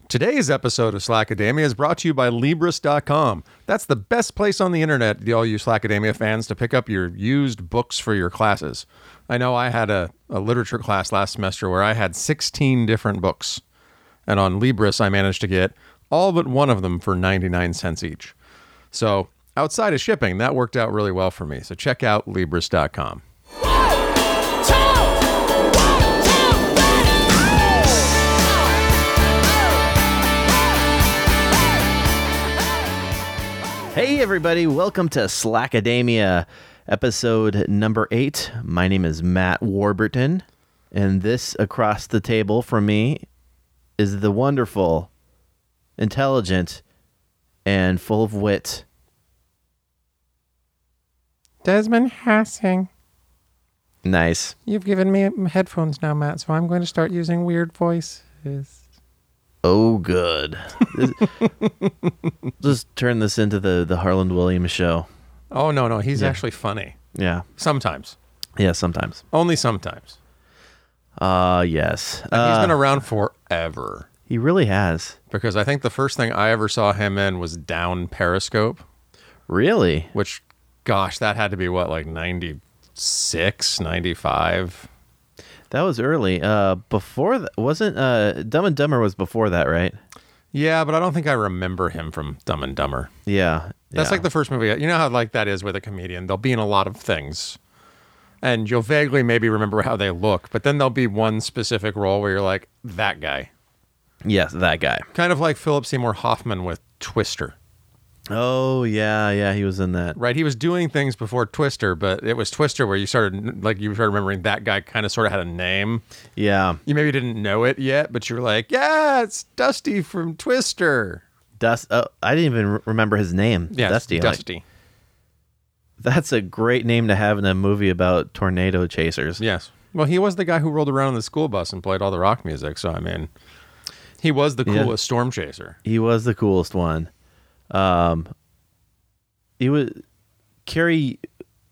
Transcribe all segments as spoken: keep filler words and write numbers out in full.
Today's episode of Slackademia is brought to you by Libris dot com. That's the best place on the internet, all you Slackademia fans, to pick up your used books for your classes. I know I had a, a literature class last semester where I had sixteen different books. And on Libris, I managed to get all but one of them for ninety-nine cents each. So outside of shipping, that worked out really well for me. So check out Libris dot com. Hey everybody, welcome to Slackademia, episode number eight. My name is Matt Warburton, and this across the table from me is the wonderful, intelligent, and full of wit Desmond Hassing. Nice. You've given me headphones now, Matt, so I'm going to start using weird voices. Oh, good. Just turn this into the, the Harland Williams show. Oh, no, no. He's Yeah. actually funny. Yeah. Sometimes. Yeah, sometimes. Only sometimes. Uh, yes. And he's Uh, been around forever. he really has. Because I think the first thing I ever saw him in was Down Periscope, Really? which, gosh, that had to be, what, like ninety-six, ninety-five? That was early. Uh, before that, wasn't uh, Dumb and Dumber was before that, right? Yeah, but I don't think I remember him from Dumb and Dumber. Yeah. That's yeah. like the first movie. You know how like that is with a comedian? They'll be in a lot of things. And you'll vaguely maybe remember how they look, but then there'll be one specific role where you're like, that guy. Yes, that guy. Kind of like Philip Seymour Hoffman with Twister. Oh yeah, yeah, he was in that. Right? He was doing things before Twister, but it was Twister where you started, like, you started remembering that guy kind of sort of had a name. Yeah, You maybe didn't know it yet, but you're like, yeah, it's Dusty from Twister. Dust. Oh, I didn't even re- remember his name. Yeah, Dusty. it's like, Dusty. that's a great name to have in a movie about tornado chasers. Yes. Well, he was the guy who rolled around in the school bus and played all the rock music, so I mean, he was the Yeah. coolest storm chaser. He was the coolest one. Um, he was Carrie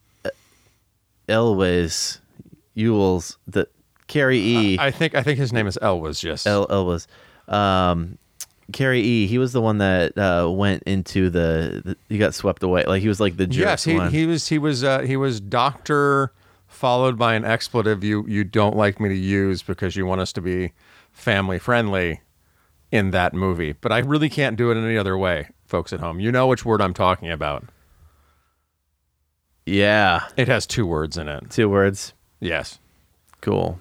Elwes Ewells. The Carrie E. I think I think his name is Elwes, yes. El Elwes. Um, Carrie E. He was the one that uh, went into the, the. He got swept away. Like he was like the jerk Yes, he, one. he was he was uh, he was doctor followed by an expletive you you don't like me to use because you want us to be family friendly in that movie. But I really can't do it any other way, folks at home. You know which word I'm talking about. Yeah, It has two words in it. two words. Yes. Cool.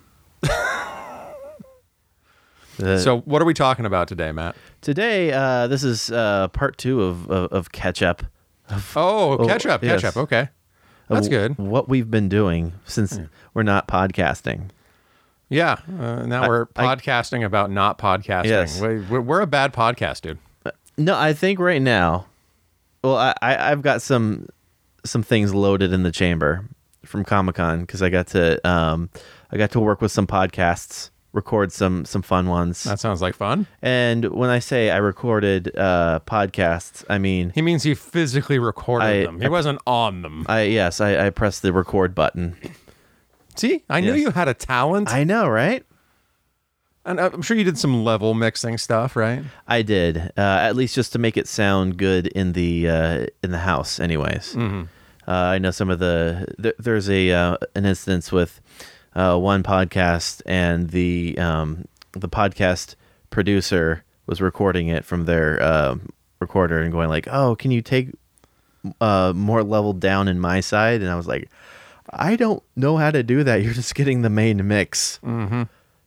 The- So what are we talking about today, Matt? today, uh, this is uh, part two of of, of catch up. Oh, Oh, catch up, catch yes. up. Okay. That's of good. What we've been doing since we're not podcasting. Yeah. Uh, now I- we're I- podcasting about not podcasting. Yes. We, we're, we're a bad podcast, dude. No, I think right now. Well, I, I I've got some some things loaded in the chamber from Comic-Con because I got to um I got to work with some podcasts, record some some fun ones. That sounds like fun. And when I say I recorded uh, podcasts, I mean He means he physically recorded I- them. He wasn't on them. I yes I, I pressed the record button. See, I knew Yes. you had a talent. I know, right? And I'm sure you did some level mixing stuff, right? I did, uh, at least just to make it sound good in the uh, in the house. Anyways, Mm-hmm. uh, I know some of the th- there's a uh, an instance with uh, one podcast, and the um, the podcast producer was recording it from their uh, recorder and going like, "Oh, can you take uh, more level down in my side?" And I was like, "I don't know how to do that. You're just getting the main mix." Mm-hmm.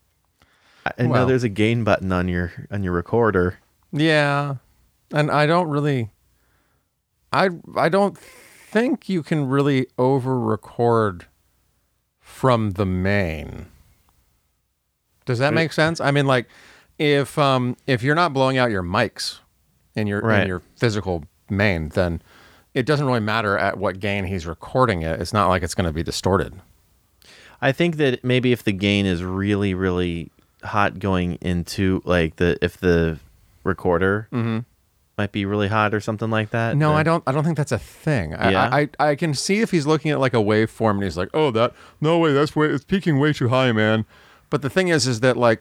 I know Well- there's a gain button on your on your recorder. Yeah. And I don't really I I don't think you can really over record from the main. Does that make sense? I mean, like if um if you're not blowing out your mics in your Right. in your physical main, then it doesn't really matter at what gain he's recording it. It's not like it's going to be distorted. I think that maybe if the gain is really, really hot going into like the if the recorder Mm-hmm. might be really hot or something like that. No, then- I don't. I don't think that's a thing. I, Yeah? I, I I can see if he's looking at like a waveform and he's like, "Oh, that no way, that's way it's peaking way too high, man." But the thing is, is that like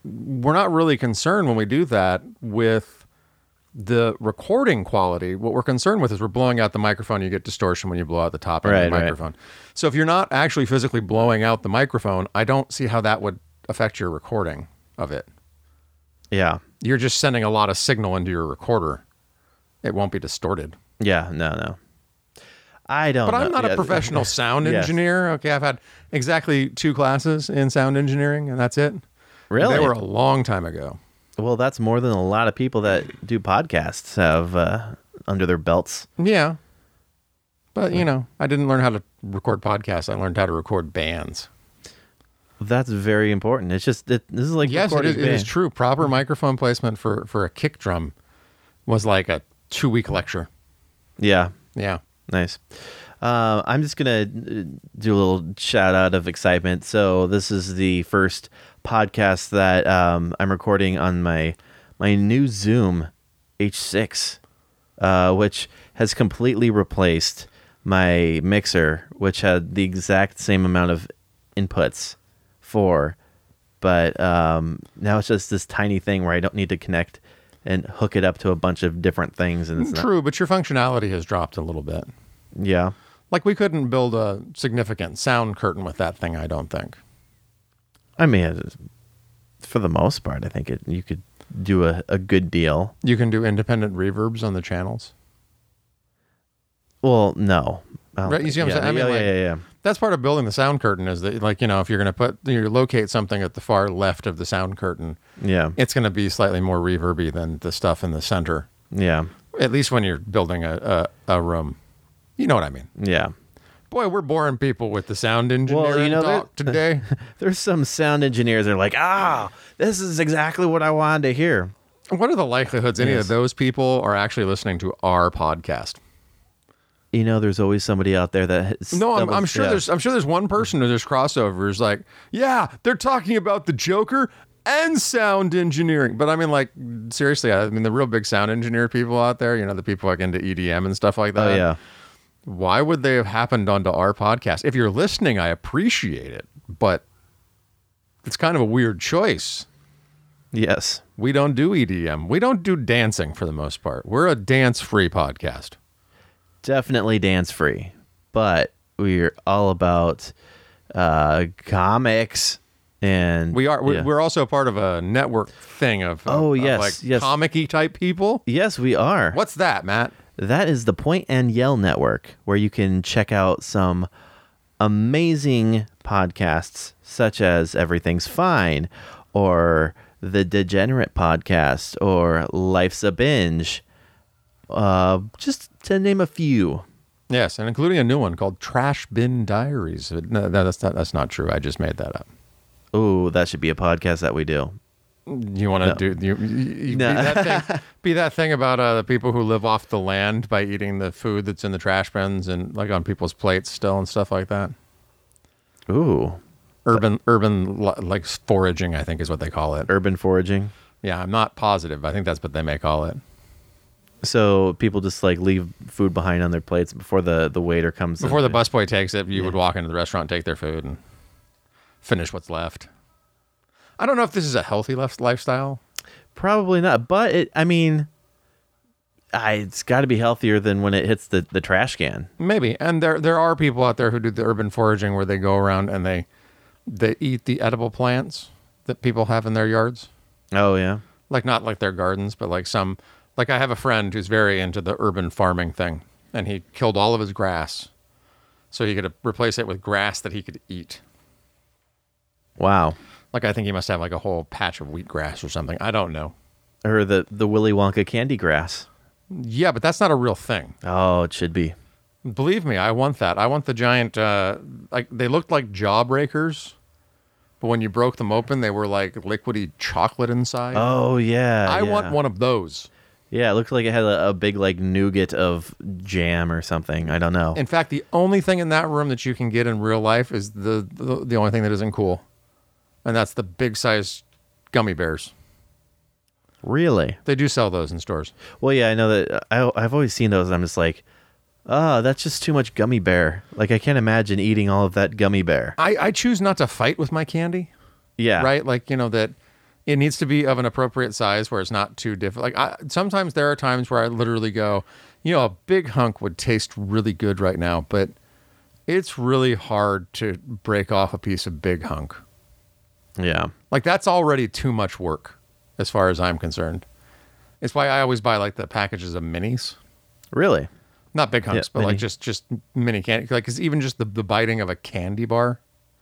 we're not really concerned when we do that with the recording quality. What we're concerned with is we're blowing out the microphone. You get distortion when you blow out the top end Right, of the right. microphone. So if you're not actually physically blowing out the microphone, I don't see how that would affect your recording of it. Yeah. You're just sending a lot of signal into your recorder. It won't be distorted. Yeah. No, no. I don't But know. I'm not Yeah. a professional sound Yes. engineer. Okay, I've had exactly two classes in sound engineering, and that's it. Really? They were a long time ago. Well, that's more than a lot of people that do podcasts have uh, under their belts. Yeah. But, you know, I didn't learn how to record podcasts. I learned how to record bands. That's very important. It's just it, this is like Yes, it recording is, it is band. true. Proper microphone placement for, for a kick drum was like a two-week lecture. Yeah. Yeah. Nice. Uh, I'm just gonna uh, do a little shout out of excitement. So this is the first podcast that um, I'm recording on my my new Zoom H six, uh, which has completely replaced my mixer, which had the exact same amount of inputs for, but um, now it's just this tiny thing where I don't need to connect and hook it up to a bunch of different things. And it's not, True, but your functionality has dropped a little bit. yeah. Like, we couldn't build a significant sound curtain with that thing, I don't think. I mean, it- for the most part, I think it you could do a, a good deal. You can do independent reverbs on the channels. Well, no. I don't Right, you see what I'm think- saying? I yeah, mean, yeah, like- yeah, yeah. That's part of building the sound curtain is that, like, you know, if you're going to put, you locate something at the far left of the sound curtain, Yeah, it's going to be slightly more reverby than the stuff in the center, yeah, at least when you're building a, a, a room. You know what I mean? yeah. Boy, we're boring people with the sound engineering you know, talk there- today. There's some sound engineers that are like, ah, this is exactly what I wanted to hear. What are the likelihoods any Yes. of those people are actually listening to our podcast? You know, there's always somebody out there that No, I'm, I'm stumbles- sure yeah. there's I'm sure there's one person who there's crossovers like, yeah, they're talking about the Joker and sound engineering. But I mean, like, seriously, I mean, the real big sound engineer people out there, you know, the people like into E D M and stuff like that. Oh yeah, Why would they have happened onto our podcast? If you're listening, I appreciate it, but it's kind of a weird choice. yes, We don't do E D M. We don't do dancing for the most part. We're a dance-free podcast. definitely dance free, but we're all about uh, comics and We are. We're, yeah. we're also part of a network thing of, of- Oh, of, yes, like yes. comic-y type people. yes, we are. What's that, Matt? That is the Point and Yell Network, where you can check out some amazing podcasts such as Everything's Fine or The Degenerate Podcast or Life's a Binge, uh, just to name a few. Yes, and including a new one called Trash Bin Diaries. No, no, that's not. That's not true. I just made that up. Oh, that should be a podcast that we do. You want to No. do you, you, you No. be that thing? Be that thing about uh, the people who live off the land by eating the food that's in the trash bins and like on people's plates still and stuff like that. Ooh, Urban, urban li- like foraging, I think is what they call it. urban foraging. Yeah, I'm not positive. I think that's what they may call it. So people just like leave food behind on their plates before the, the waiter comes. Before the and- busboy takes it, you would walk into the restaurant, take their food, and finish what's left. I don't know if this is a healthy lif- lifestyle. Probably not, but it, I mean, I, it's got to be healthier than when it hits the, the trash can. Maybe. And there there are people out there who do the urban foraging where they go around and they they eat the edible plants that people have in their yards. Oh yeah, Like not like their gardens, but like some like I have a friend who's very into the urban farming thing, and he killed all of his grass so he could replace it with grass that he could eat. wow. Like I think he must have like a whole patch of wheatgrass or something. I don't know. Or the the Willy Wonka candy grass. Yeah, but that's not a real thing. Oh, it should be. Believe me, I want that. I want the giant. Uh, like they looked like jawbreakers, but when you broke them open, they were like liquidy chocolate inside. Oh yeah, I yeah. want one of those. Yeah, it looked like it had a, a big like nougat of jam or something. I don't know. In fact, the only thing in that room that you can get in real life is the the, the only thing that isn't cool, and that's the big size gummy bears. Really? They do sell those in stores. Well, yeah, I know that. I I've always seen those, and I'm just like, oh, that's just too much gummy bear. Like I can't imagine eating all of that gummy bear. I, I choose not to fight with my candy. Yeah. Right? Like, you know, that It needs to be of an appropriate size where it's not too difficult. Like I, sometimes there are times where I literally go, you know, a big hunk would taste really good right now, but it's really hard to break off a piece of big hunk. Yeah. Like that's already too much work as far as I'm concerned. It's why I always buy like the packages of minis. Really? Not big hunks, Yeah, but mini. like just, just mini candy. Like it's even just the, the biting of a candy bar.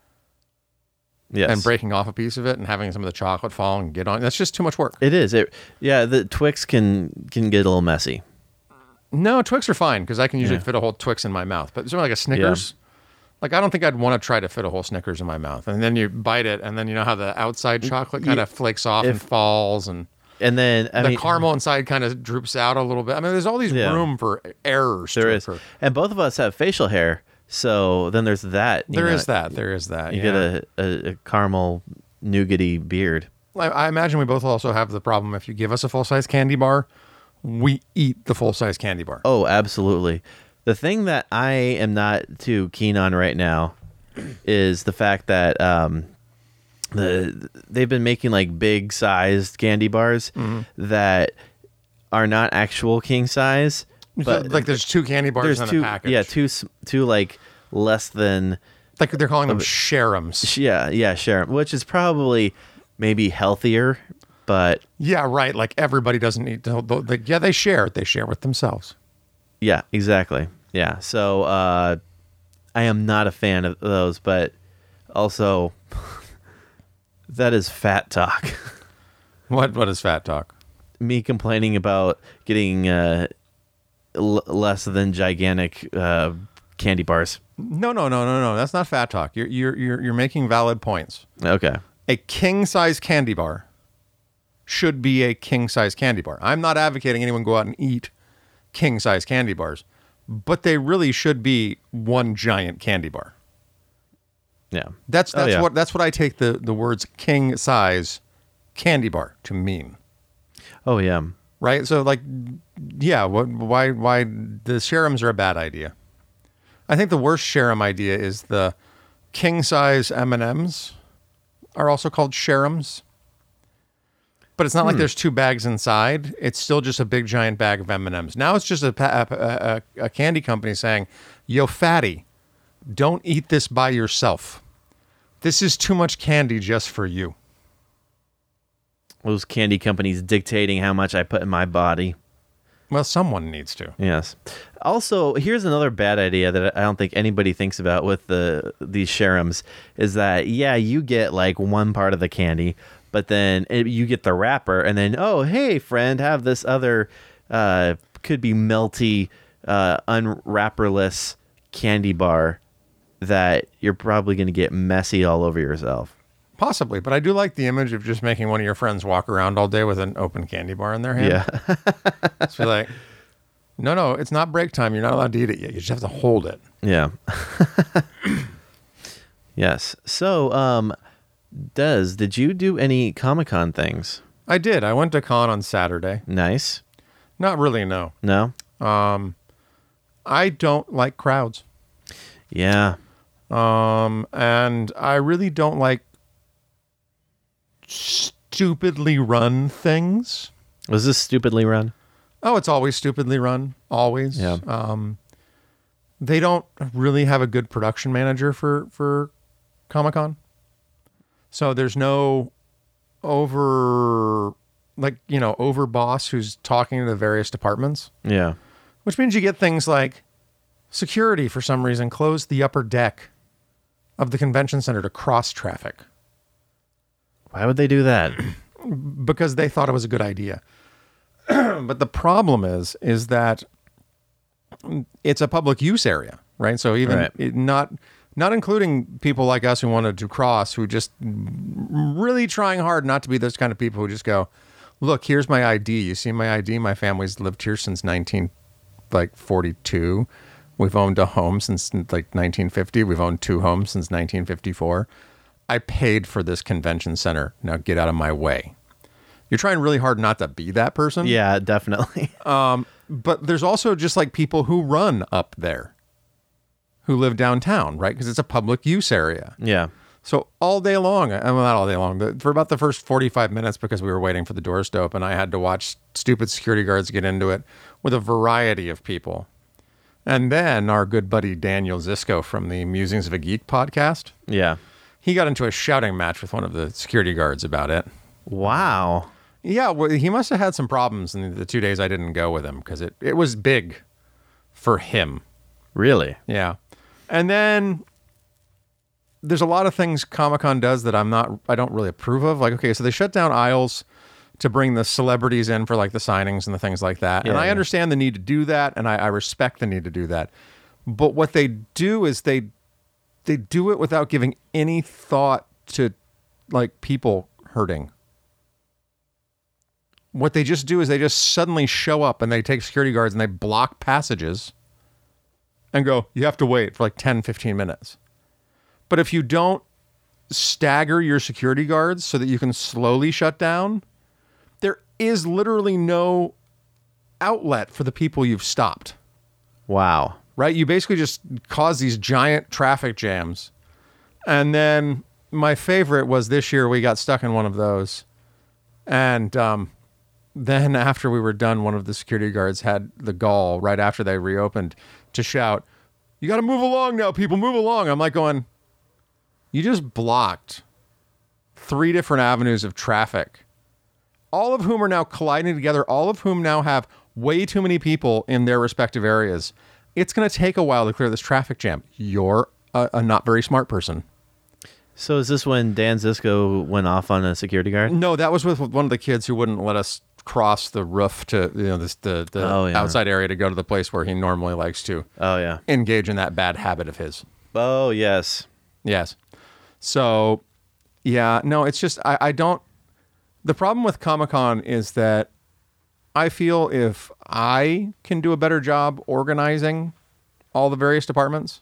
Yes. And breaking off a piece of it and having some of the chocolate fall and get on. That's just too much work. It is. It yeah, the Twix can can get a little messy. No, Twix are fine because I can usually Yeah. fit a whole Twix in my mouth. But something like a Snickers, like I don't think I'd want to try to fit a whole Snickers in my mouth. And then you bite it, and then you know how the outside chocolate kind of flakes off and If- falls, and And then I the mean caramel inside kind of droops out a little bit. I mean, there's all these Yeah. room for errors. there to is. occur. And both of us have facial hair, so then there's that. you There know, is that. There is that. You yeah. get a, a, a caramel nougaty beard. I, I imagine we both also have the problem. If you give us a full size candy bar, we eat the full size candy bar. Oh, absolutely. The thing that I am not too keen on right now is the fact that um, the they've been making like big sized candy bars Mm-hmm. that are not actual king size, but So, like there's two candy bars there's in two a package. yeah two s- two like less than Like they're calling them Sharums. yeah yeah sure, which is probably maybe healthier, but Yeah, right. Like everybody doesn't eat. The, the, the, yeah, they share. They share with themselves. yeah, exactly. Yeah. So uh, I am not a fan of those, but also that is fat talk. What What is fat talk? Me complaining about getting uh, l- less than gigantic uh, candy bars. No, no, no, no, no. That's not fat talk. You're you're you're, you're making valid points. Okay. A king size candy bar should be a king size candy bar. I'm not advocating anyone go out and eat king size candy bars, but they really should be one giant candy bar. Yeah. That's Oh, that's yeah. what that's what I take the the words king size candy bar to mean. Oh yeah. Right? So like yeah, what why why the Sharums are a bad idea. I think the worst Sharum idea is the king size M and M's are also called Sharums. But it's not like there's two bags inside. It's still just a big giant bag of M and M's. Now it's just a, pa- a, a, a candy company saying, "Yo, fatty, don't eat this by yourself. This is too much candy just for you." Those candy companies dictating how much I put in my body. Well, someone needs to. Yes. Also, here's another bad idea that I don't think anybody thinks about with the these Sharums is that yeah, you get like one part of the candy, but then it, you get the wrapper, and then oh hey friend, have this other uh, could be melty, uh, unwrapperless candy bar that you're probably going to get messy all over yourself. Possibly, but I do like the image of just making one of your friends walk around all day with an open candy bar in their hand. Yeah. Just be like, no, no, it's not break time. You're not allowed to eat it yet. You just have to hold it. Yeah. Yes. So, um, Des, did you do any Comic-Con things? I did. I went to con on Saturday. Nice. Not really, no. No? I don't like crowds. Yeah. Um, and I really don't like stupidly run things. Was this stupidly run? Oh, it's always stupidly run. Always. Yeah. Um, they don't really have a good production manager for, for Comic-Con. So there's no over, like, you know, over boss who's talking to the various departments, Yeah. which means you get things like security, for some reason, closed the upper deck of the convention center to cross traffic Why would they do that? because they thought it was a good idea. But the problem is, is that it's a public use area, right? So even Right. it, not, not including people like us who wanted to cross, who just really trying hard not to be those kind of people who just go, look, here's my I D. You see my I D? My family's lived here since nineteen like forty-two. We've owned a home since like nineteen fifty. We've owned two homes since nineteen fifty-four. I paid for this convention center. Now get out of my way. You're trying really hard not to be that person. Yeah, definitely. But there's also just like people who run up there who live downtown, right? Because it's a public use area. Yeah. So all day long, I mean, not all day long, but for about the first forty-five minutes, because we were waiting for the doors to open, I had to watch stupid security guards get into it with a variety of people. And then our good buddy Daniel Zisco from the Musings of a Geek podcast, Yeah. he got into a shouting match with one of the security guards about it. Wow. Yeah, well, he must have had some problems in the two days I didn't go with him, because it, it was big for him. Really? Yeah. And then there's a lot of things Comic-Con does that I'm not, I don't really approve of. Like, okay, so they shut down aisles to bring the celebrities in for like the signings and the things like that. Yeah, and I yeah. understand the need to do that, and I, I respect the need to do that. But what they do is they they do it without giving any thought to like people hurting. What they just do is they just suddenly show up and they take security guards and they block passages and go, you have to wait for like ten, fifteen minutes. But if you don't stagger your security guards so that you can slowly shut down, there is literally no outlet for the people you've stopped, Wow. right? You basically just cause these giant traffic jams. And then my favorite was this year we got stuck in one of those. And um, then after we were done, one of the security guards had the gall right after they reopened to shout, you got to move along now, people, move along. I'm like going, you just blocked three different avenues of traffic, all of whom are now colliding together, all of whom now have way too many people in their respective areas. It's going to take a while to clear this traffic jam. You're a, a not very smart person. So is this when Dan Zisco went off on a security guard? No, that was with one of the kids who wouldn't let us cross the roof to, you know, this, the, the Oh, yeah. outside area to go to the place where he normally likes to Oh, yeah. engage in that bad habit of his. Oh, yes. Yes. So, yeah, no, it's just, I, I don't, the problem with Comic-Con is that I feel if I can do a better job organizing all the various departments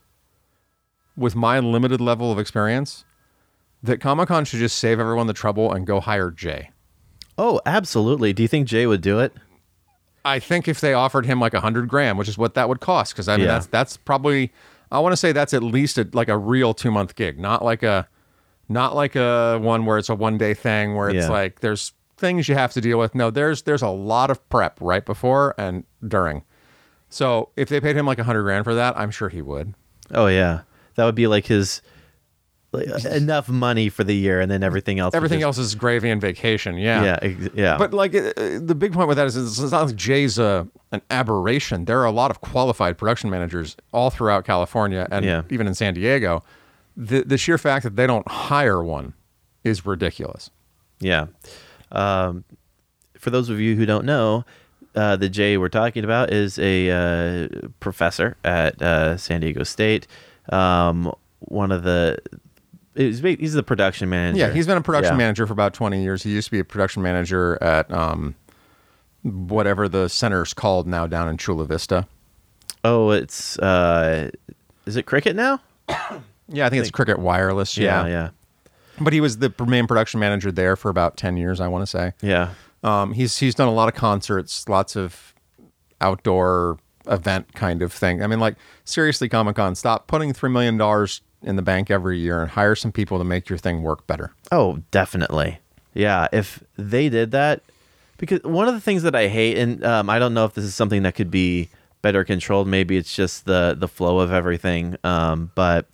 with my limited level of experience, that Comic-Con should just save everyone the trouble and go hire Jay. Oh, absolutely. Do you think Jay would do it? I think if they offered him like a hundred grand, which is what that would cost, because I mean Yeah. that's that's probably, I want to say that's at least a, like a real two month gig, not like a, not like a one where it's a one day thing where it's Yeah. like there's things you have to deal with. No, there's there's a lot of prep right before and during. So if they paid him like a hundred grand for that, I'm sure he would. Oh, yeah. That would be like his like, enough money for the year, and then everything else. would Everything just- else is gravy and vacation. Yeah. Yeah, ex- yeah. But like uh, the big point with that is it's not like Jay's a, an aberration. There are a lot of qualified production managers all throughout California and Yeah. even in San Diego. The the sheer fact that they don't hire one is ridiculous. Yeah. Um, for those of you who don't know, uh, the Jay we're talking about is a uh, professor at uh, San Diego State. Um, one of the he's ba- he's the production manager. Yeah, he's been a production Yeah. manager for about twenty years. He used to be a production manager at um, whatever the center's called now down in Chula Vista. Oh, it's uh, is it Cricket now? Yeah, I think it's Cricket Wireless. Yeah, Yeah. yeah, But he was the main production manager there for about ten years, I want to say. yeah. Um, he's he's done a lot of concerts, lots of outdoor event kind of thing. I mean, like, seriously, Comic-Con, stop putting three million dollars in the bank every year and hire some people to make your thing work better. Oh, definitely. Yeah, if they did that, because one of the things that I hate, and um, I don't know if this is something that could be better controlled. Maybe it's just the the flow of everything. Um, but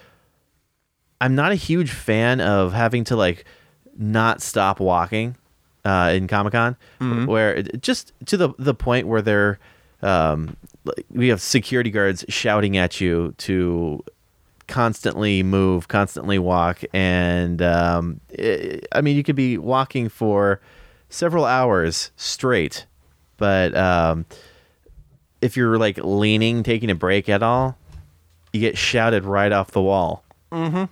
I'm not a huge fan of having to like not stop walking uh, in Comic-Con, where it, just to the the point where they're um, like, we have security guards shouting at you to constantly move, constantly walk, and um, it, I mean, you could be walking for several hours straight, but um, if you're like leaning, taking a break at all, you get shouted right off the wall. Mm-hmm.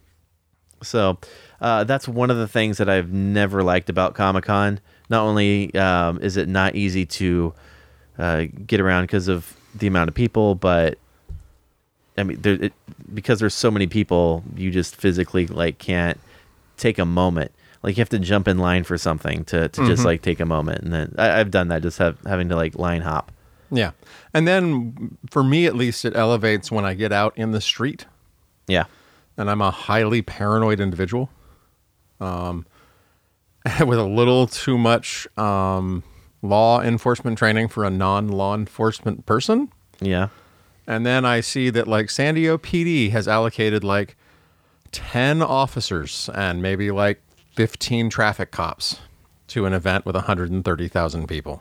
So uh, that's one of the things that I've never liked about Comic-Con. Not only um, is it not easy to uh, get around because of the amount of people, but I mean, there, it, because there's so many people, you just physically like can't take a moment. Like you have to jump in line for something to, to just like take a moment, and then I, I've done that, just have, having to like line hop. Yeah. And then for me, at least, it elevates when I get out in the street. Yeah, and I'm a highly paranoid individual, um, with a little too much um, law enforcement training for a non-law enforcement person. Yeah. And then I see that like San Diego P D has allocated like ten officers and maybe like fifteen traffic cops to an event with one hundred thirty thousand people.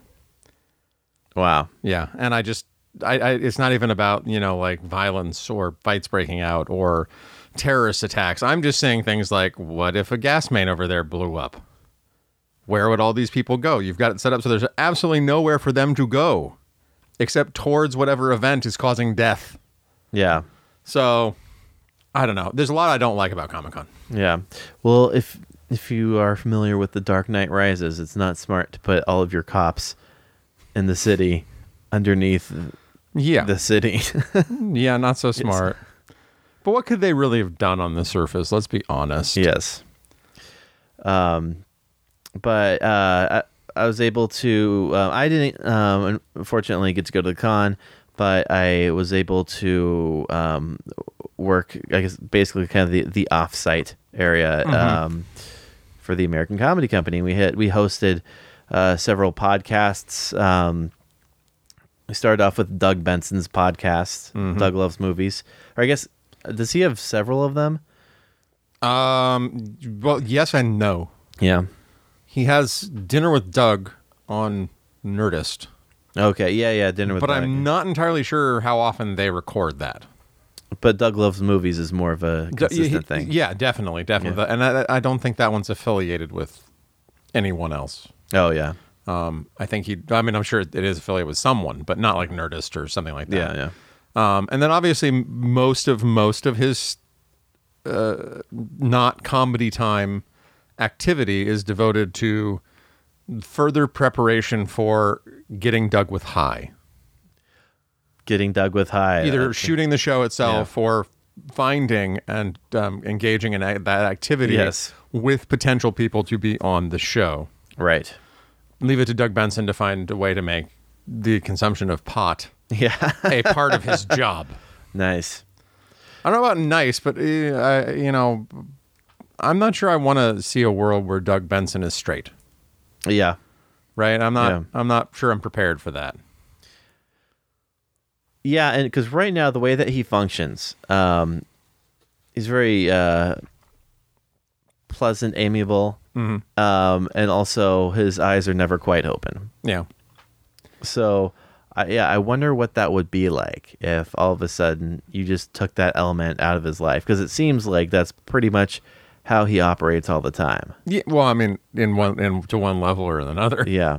Wow. Yeah. And I just, I, I, it's not even about, you know, like violence or fights breaking out or terrorist attacks. I'm just saying things like, what if a gas main over there blew up? Where would all these people go? You've got it set up so there's absolutely nowhere for them to go except towards whatever event is causing death. Yeah. So, I don't know. There's a lot I don't like about Comic-Con. Yeah. Well, if if you are familiar with The Dark Knight Rises, it's not smart to put all of your cops in the city underneath Yeah. the city. Yeah, not so smart. But what could they really have done on the surface? Let's be honest. Yes. Um, but uh, I, I was able to. Uh, I didn't, um, unfortunately, get to go to the con, but I was able to um, work. I guess basically kind of the the off-site area Mm-hmm. um, for the American Comedy Company. We had we hosted uh, several podcasts. Um, we started off with Doug Benson's podcast. Mm-hmm. Doug Loves Movies. Or I guess does he have several of them? Um. Well, yes and no. Yeah. He has Dinner with Doug on Nerdist, Okay, yeah, yeah, Dinner with but Doug. I'm not entirely sure how often they record that. But Doug Loves Movies is more of a consistent D- thing. Yeah, definitely, definitely. Yeah. And I, I don't think that one's affiliated with anyone else. Oh, yeah. Um, I think he. I mean, I'm sure it is affiliated with someone, but not like Nerdist or something like that. Yeah, yeah. Um, and then obviously m- most of most of his uh, not comedy time activity is devoted to further preparation for getting Doug with High. Getting Doug with High. Either uh, shooting the show itself or finding and um, engaging in a- that activity Yes. with potential people to be on the show. Right. Leave it to Doug Benson to find a way to make the consumption of pot Yeah. a part of his job. Nice. I don't know about nice, but, uh, I, you know, I'm not sure I want to see a world where Doug Benson is straight, Yeah. right? I'm not, Yeah. I'm not sure I'm prepared for that. Yeah, and because right now the way that he functions, um, he's very uh, pleasant, amiable, Mm-hmm. um, and also his eyes are never quite open. Yeah. So, I, yeah, I wonder what that would be like if all of a sudden you just took that element out of his life, because it seems like that's pretty much how he operates all the time. Yeah. Well, I mean, in one, in to one level or another. Yeah.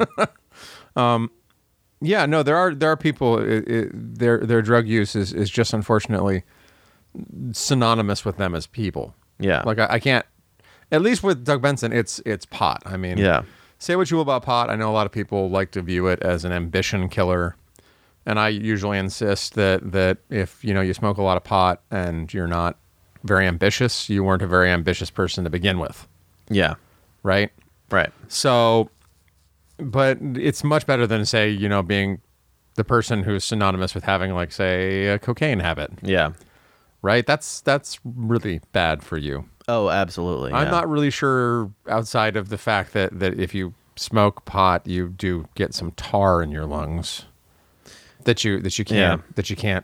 Yeah, no, there are there are people. It, it, their their drug use is, is just unfortunately synonymous with them as people. Yeah. Like I, I can't. At least with Doug Benson, it's it's pot. I mean, Yeah. Say what you will about pot. I know a lot of people like to view it as an ambition killer, and I usually insist that that if you know you smoke a lot of pot and you're not very ambitious, you weren't a very ambitious person to begin with, Yeah. right? Right. So, but it's much better than, say, you know, being the person who's synonymous with having, like, say, a cocaine habit, Yeah. right? That's that's really bad for you. Oh, absolutely. I'm yeah. not really sure, outside of the fact that, that if you smoke pot, you do get some tar in your lungs that you that you can't Yeah. that you can't.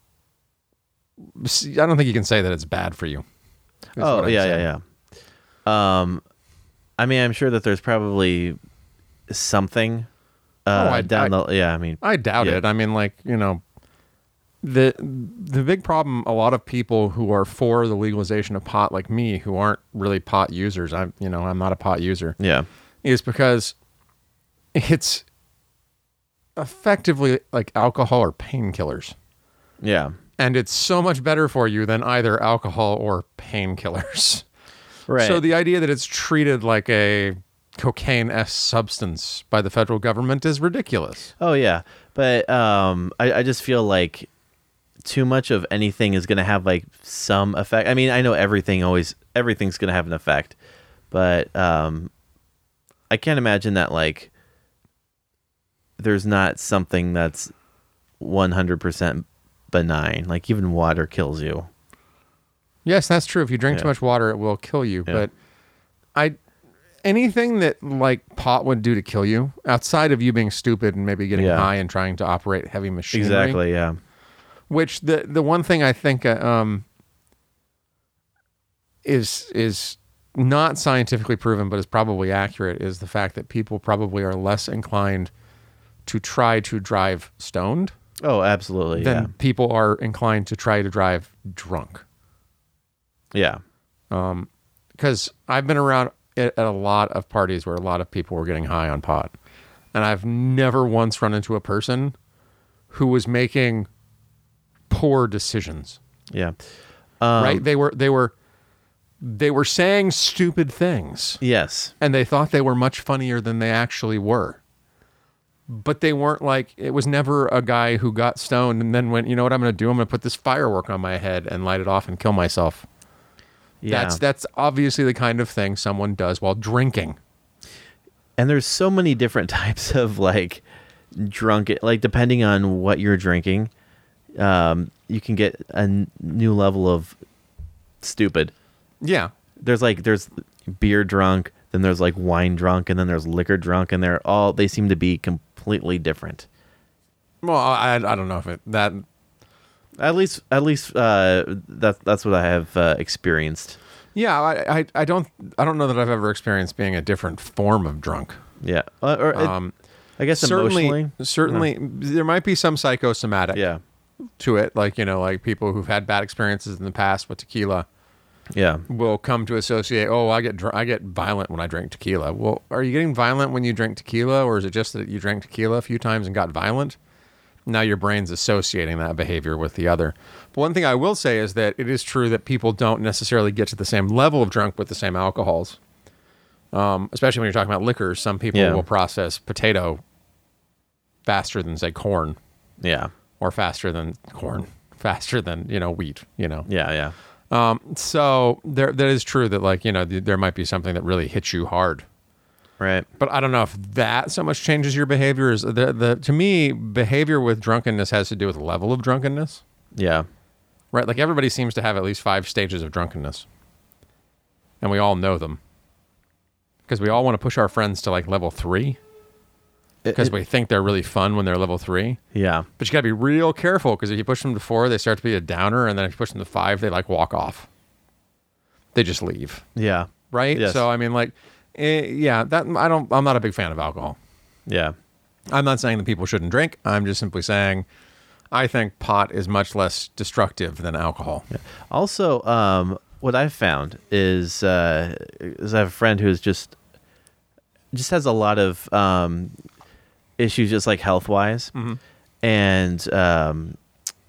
I don't think you can say that it's bad for you. is Oh, what I'm yeah, saying. yeah, yeah. Um, I mean, I'm sure that there's probably something uh, Oh, I- down I- the. Yeah, I mean, I doubt Yeah. it. I mean, like, you know, the the big problem, a lot of people who are for the legalization of pot, like me, who aren't really pot users, I'm, you know, I'm not a pot user, yeah, is because it's effectively like alcohol or painkillers. yeah, And it's so much better for you than either alcohol or painkillers. right. So the idea that it's treated like a cocaine-esque substance by the federal government is ridiculous. oh yeah, but um, I, I just feel like too much of anything is going to have like some effect. I mean, I know everything always everything's going to have an effect, but um, I can't imagine that like there's not something that's one hundred percent benign. Like even water kills you. Yes, that's true. If you drink Yeah. too much water, it will kill you. Yeah. But I, anything that like pot would do to kill you, outside of you being stupid and maybe getting Yeah. high and trying to operate heavy machinery. Exactly. Yeah. Which the the one thing I think uh, um is is not scientifically proven, but is probably accurate, is the fact that people probably are less inclined to try to drive stoned Oh, absolutely. than people are inclined to try to drive drunk. Yeah. Because I've been around at, at a lot of parties where a lot of people were getting high on pot, and I've never once run into a person who was making poor decisions. Yeah. Um, Right? They were they were they were saying stupid things, Yes. and they thought they were much funnier than they actually were. But they weren't like, it was never a guy who got stoned and then went, you know what I'm going to do? I'm going to put this firework on my head and light it off and kill myself. Yeah. That's that's obviously the kind of thing someone does while drinking. And there's so many different types of like drunk, like depending on what you're drinking, um, you can get a n- new level of stupid. Yeah. There's like there's beer drunk, then there's like wine drunk, and then there's liquor drunk, and they're all they seem to be completely different. Well, I, I don't know if it that At least at least uh, that's that's what I have uh, experienced. yeah, I, I I don't I don't know that I've ever experienced being a different form of drunk. Yeah, uh, or it- Um, I guess certainly emotionally. certainly there might be some psychosomatic Yeah, to it, like, you know, like people who've had bad experiences in the past with tequila yeah, will come to associate, oh, I get dr- I get violent when I drink tequila. Well, are you getting violent when you drink tequila, or is it just that you drank tequila a few times and got violent? Now your brain's associating that behavior with the other. But one thing I will say is that it is true that people don't necessarily get to the same level of drunk with the same alcohols. Um, especially when you're talking about liquors, some people Yeah. will process potato faster than, say, corn, yeah, or faster than corn, faster than, you know, wheat, you know. yeah, yeah. So there, that is true that, like, you know, th- there might be something that really hits you hard. Right. But I don't know if that so much changes your behavior. Is the, the to me, behavior with drunkenness has to do with the level of drunkenness, Yeah. right? Like, everybody seems to have at least five stages of drunkenness, and we all know them because we all want to push our friends to like level three because It- we think they're really fun when they're level three. Yeah. But you got to be real careful because if you push them to four, they start to be a downer, and then if you push them to five, they like walk off. They just leave. Yeah. Right. Yes. So I mean, like, eh, yeah, that I don't. I'm not a big fan of alcohol. Yeah. I'm not saying that people shouldn't drink. I'm just simply saying, I think pot is much less destructive than alcohol. Also, um, what I've found is, uh, is I have a friend who's just just has a lot of um, issues, just like health wise, and um,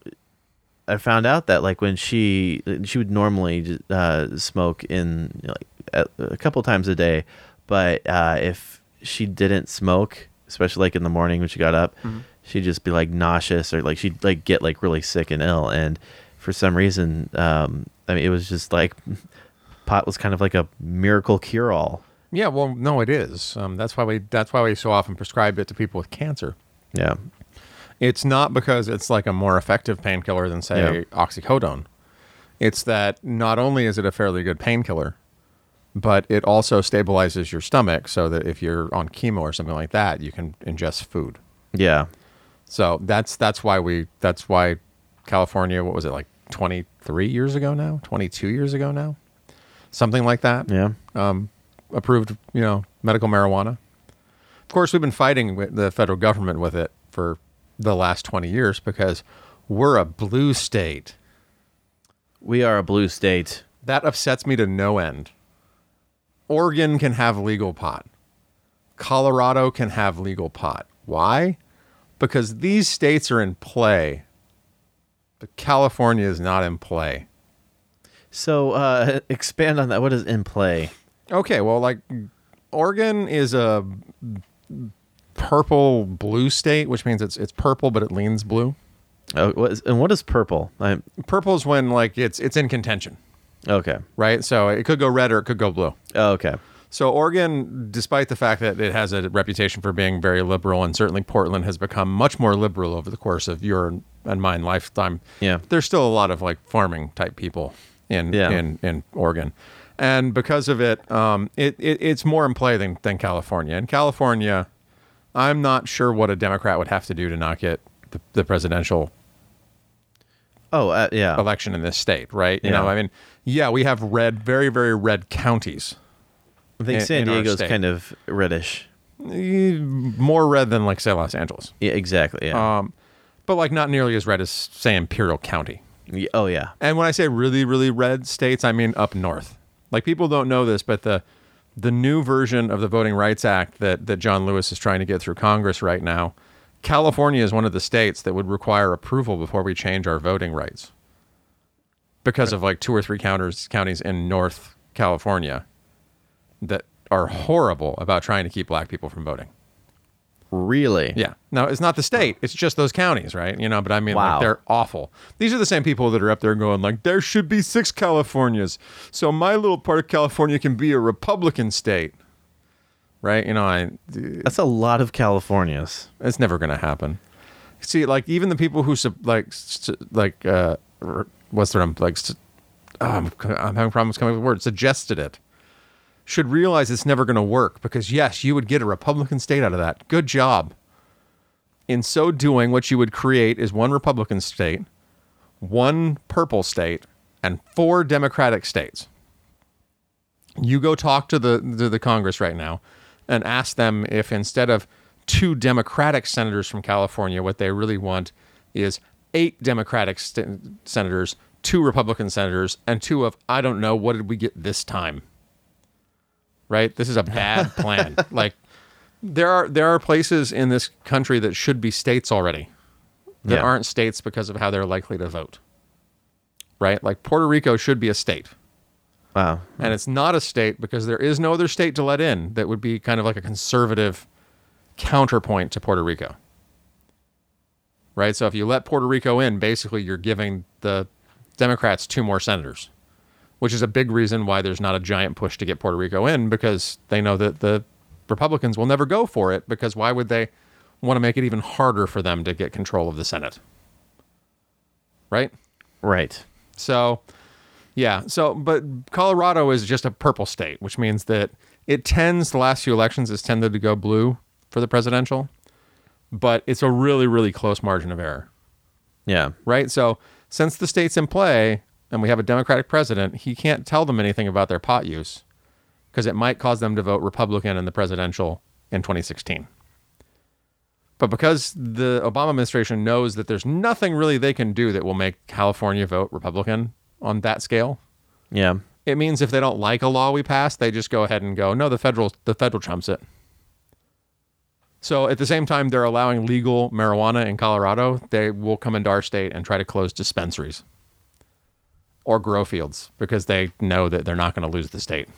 I found out that like when she she would normally uh, smoke in you know, like a, a couple times a day, but uh, if she didn't smoke, especially like in the morning when she got up, she'd just be like nauseous or like she'd like get like really sick and ill. And for some reason, um, I mean, it was just like pot was kind of like a miracle cure all. Yeah. Well, no, it is. Um, that's why we. That's why we so often prescribe it to people with cancer. Yeah. It's not because it's like a more effective painkiller than, say, Yeah. oxycodone. It's that not only is it a fairly good painkiller, but it also stabilizes your stomach so that if you're on chemo or something like that, you can ingest food. Yeah. So that's that's why we that's why California, what was it, like twenty-three years ago now, twenty-two years ago now, something like that, Yeah. approved, you know, medical marijuana. Of course, we've been fighting with the federal government with it for the last twenty years because we're a blue state. We are a blue state. That upsets me to no end. Oregon can have legal pot. Colorado can have legal pot. Why? Because these states are in play, but California is not in play. So uh, expand on that. What is in play? Okay, well, like, Oregon is a purple blue state, which means it's it's purple, but it leans blue. Oh, what is, and what is purple? I, Purple is when, like, it's it's in contention, okay. right? So it could go red or it could go blue. Oh, okay. So Oregon, despite the fact that it has a reputation for being very liberal, and certainly Portland has become much more liberal over the course of your and mine lifetime, Yeah. there's still a lot of like farming type people in Yeah. in, in Oregon. And because of it, um, it, it it's more in play than, than California. In California, I'm not sure what a Democrat would have to do to not get the, the presidential Oh, uh, yeah. election in this state, right? You Yeah. know, I mean, yeah, we have red, very, very red counties. I think in- San in our Diego's state. kind of reddish. Eh, More red than, like, say, Los Angeles. Yeah, exactly. Yeah. Um, but, like, not nearly as red as, say, Imperial County. Ye- oh, yeah. And when I say really, really red states, I mean up north. Like, people don't know this, but the the new version of the Voting Rights Act that, that John Lewis is trying to get through Congress right now, California is one of the states that would require approval before we change our voting rights. Because of, like, two or three counters, counties in North California that are horrible about trying to keep black people from voting. Really? Yeah. Now, it's not the state. It's just those counties, right? You know, but I mean, Wow. like, they're awful. These are the same people that are up there going, like, there should be six Californias. So my little part of California can be a Republican state. Right? You know, I, That's a lot of Californias. it's never going to happen. See, like, even the people who, sub- like, st- like, uh, r- what's their name? Like, st- oh, I'm, I'm having problems coming up with words. Suggested it. Should realize it's never going to work because, yes, you would get a Republican state out of that. Good job. In so doing, what you would create is one Republican state, one purple state, and four Democratic states. You go talk to the, to the Congress right now and ask them if instead of two Democratic senators from California, what they really want is eight Democratic st- senators, two Republican senators, and two of, I don't know, what did we get this time? Right? This is a bad plan. Like, there are there are places in this country that should be states already that Yeah. aren't states because of how they're likely to vote. Right? Like, Puerto Rico should be a state. Wow. And it's not a state because there is no other state to let in that would be kind of like a conservative counterpoint to Puerto Rico. Right? So if you let Puerto Rico in, basically you're giving the Democrats two more senators, which is a big reason why there's not a giant push to get Puerto Rico in, because they know that the Republicans will never go for it, because why would they want to make it even harder for them to get control of the Senate? Right? Right. So, yeah. So, but Colorado is just a purple state, which means that it tends, the last few elections, has tended to go blue for the presidential, but it's a really, really close margin of error. Yeah. Right? So, since the state's in play and we have a Democratic president, he can't tell them anything about their pot use because it might cause them to vote Republican in the presidential in twenty sixteen. But because the Obama administration knows that there's nothing really they can do that will make California vote Republican on that scale, Yeah. it means if they don't like a law we pass, they just go ahead and go, no, the federal the federal trumps it. So at the same time they're allowing legal marijuana in Colorado, they will come into our state and try to close dispensaries or grow fields because they know that they're not going to lose the state.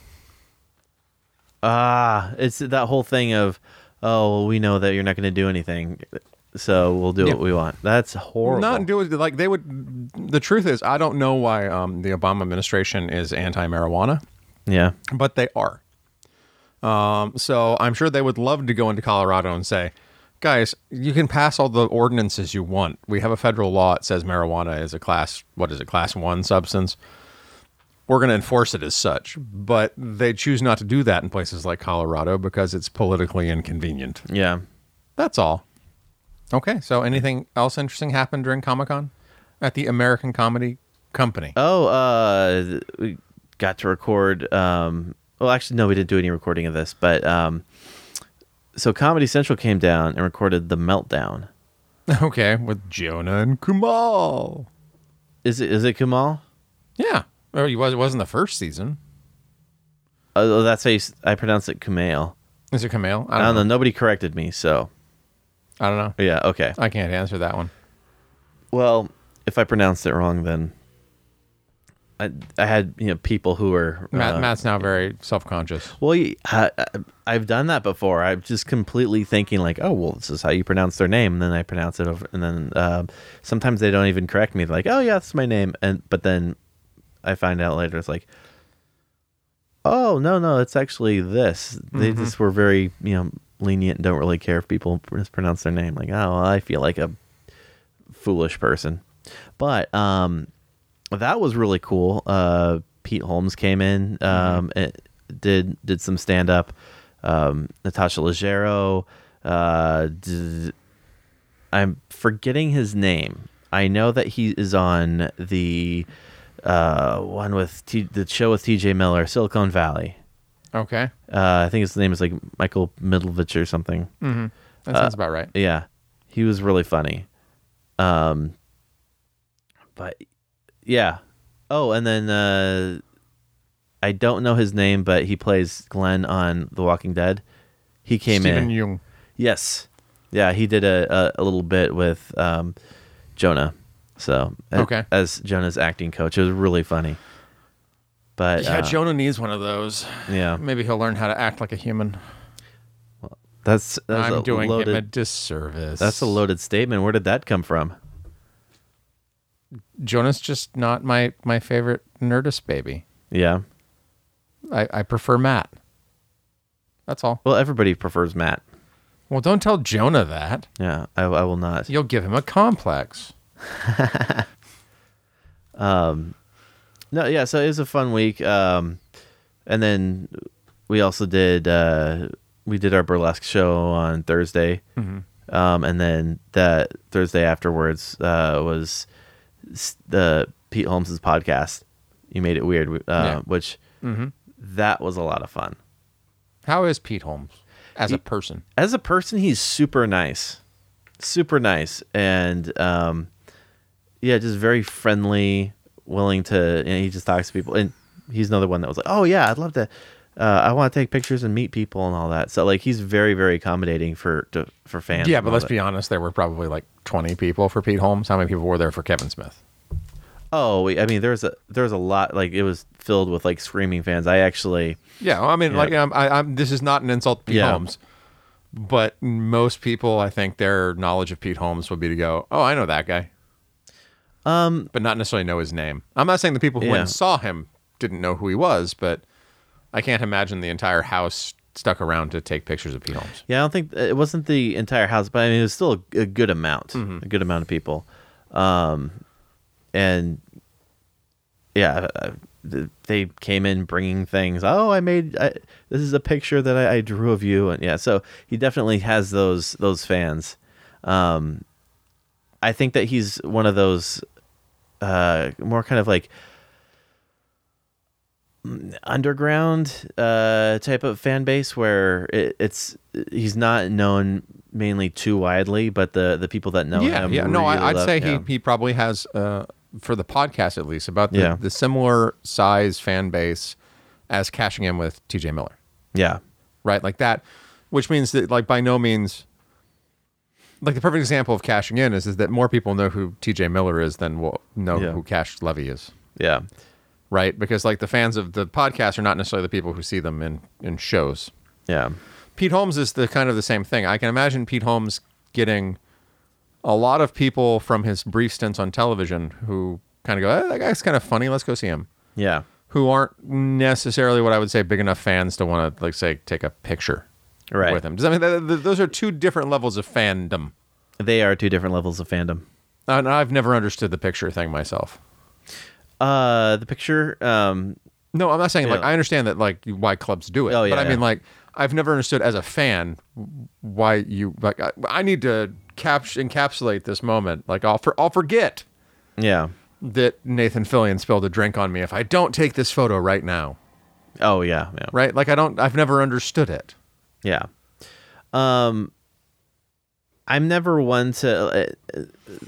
Ah, it's that whole thing of, oh, well, we know that you're not going to do anything, so we'll do Yeah. what we want. That's horrible. Not do it like they would. The truth is, I don't know why um, the Obama administration is anti-marijuana, Yeah. but they are. Um, so I'm sure they would love to go into Colorado and say, guys, you can pass all the ordinances you want. We have a federal law that says marijuana is a class, what is it, class one substance. We're going to enforce it as such. But they choose not to do that in places like Colorado because it's politically inconvenient. Yeah. That's all. Okay, so anything else interesting happened during Comic-Con at the American Comedy Company? Oh, uh, we got to record. Um, well, actually, no, we didn't do any recording of this, but um, so Comedy Central came down and recorded The Meltdown. Okay, with Jonah and Kumal. Is it? Is it Kumal? Yeah, well, he was. It wasn't the first season. Oh, that's how you, s- I pronounce it. Kumail. Is it Kumail? I don't know. Nobody corrected me, so I don't know. yeah. Okay. I can't answer that one. Well, if I pronounced it wrong, then I I had you know people who were Matt, uh, Matt's now very self-conscious. Well, y- I, I- I've done that before. I'm just completely thinking like, oh, well, this is how you pronounce their name, and then I pronounce it over, and then um, sometimes they don't even correct me. They're like, oh yeah, that's my name, and but then I find out later it's like, oh no, no, it's actually this. They Mm-hmm. just were very you know lenient and don't really care if people mispronounce their name. Like, oh, well, I feel like a foolish person, but um. that was really cool. Uh, Pete Holmes came in, um, mm-hmm. it did did some stand up. Um, Natasha Leggero. Uh, d- I'm forgetting his name. I know that he is on the uh, one with T- the show with T J Miller, Silicon Valley. Okay. Uh, I think his name is like Michael Middlevich or something. Mm-hmm. That sounds uh, about right. Yeah, he was really funny. Um, but yeah. Oh, and then uh, I don't know his name, but he plays Glenn on The Walking Dead. He came Stephen in. Yeun. Yes. Yeah, he did a, a, a little bit with um, Jonah. So okay. as Jonah's acting coach, it was really funny. But yeah, uh, Jonah needs one of those. Yeah, maybe he'll learn how to act like a human. Well, that's, that's I'm a doing loaded, him a disservice. That's a loaded statement. Where did that come from? Jonah's just not my my favorite Nerdist baby. Yeah, I, I prefer Matt. That's all. Well, everybody prefers Matt. Well, don't tell Jonah that. Yeah, I, I will not. You'll give him a complex. um, no, yeah. So it was a fun week. Um, and then we also did uh, we did our burlesque show on Thursday. Mm-hmm. Um, and then that Thursday afterwards uh, was the Pete Holmes's podcast. You Made It Weird, uh, yeah. which mm-hmm. that was a lot of fun. How is Pete Holmes as he, a person? As a person, he's super nice, super nice, and um, yeah, just very friendly, willing to. You know, he just talks to people, and he's another one that was like, "Oh yeah, I'd love to. Uh, I want to take pictures and meet people and all that." So like, he's very, very accommodating for to, for fans. Yeah, but let's be honest, there were probably like twenty people for Pete Holmes. How many people were there for Kevin Smith? Oh, I mean, there's a there's a lot. Like, it was filled with like screaming fans. I actually, yeah, well, I mean, yeah. like, I'm, I, I'm. This is not an insult to Pete yeah. Holmes, but most people, I think, their knowledge of Pete Holmes would be to go, "Oh, I know that guy," um, but not necessarily know his name. I'm not saying the people who yeah. went and saw him didn't know who he was, but I can't imagine the entire house stuck around to take pictures of Pete Holmes. Yeah, I don't think it wasn't the entire house, but I mean, it was still a, a good amount, mm-hmm. a good amount of people. Um, and yeah, uh, they came in bringing things. Oh, I made I, this is a picture that I, I drew of you, and yeah, so he definitely has those those fans. Um, I think that he's one of those uh, more kind of like underground uh, type of fan base where it, it's he's not known mainly too widely, but the the people that know yeah, him, yeah, no, really I, I'd love, say yeah. he he probably has. Uh, for the podcast at least, about the, yeah. the similar size fan base as Cashing In with T J Miller. Yeah. Right? Like that, which means that, like, by no means, like, the perfect example of Cashing In is, is that more people know who T J Miller is than will know yeah. who Cash Levy is. Yeah. Right? Because, like, the fans of the podcast are not necessarily the people who see them in, in shows. Yeah. Pete Holmes is the kind of the same thing. I can imagine Pete Holmes getting a lot of people from his brief stints on television who kind of go, oh, that guy's kind of funny, let's go see him. Yeah. Who aren't necessarily what I would say big enough fans to want to, like, say, take a picture right. with him. Does that mean that, those are two different levels of fandom? They are two different levels of fandom. And I've never understood the picture thing myself. Uh, the picture. Um, no, I'm not saying, like, know. I understand that, like, why clubs do it. Oh, yeah, but I yeah. mean, like, I've never understood as a fan why you, like, I, I need to cap- encapsulate this moment. Like, I'll, for, I'll forget. Yeah. That Nathan Fillion spilled a drink on me if I don't take this photo right now. Oh yeah, yeah. Right? Like I don't I've never understood it. Yeah. Um I'm never one to uh,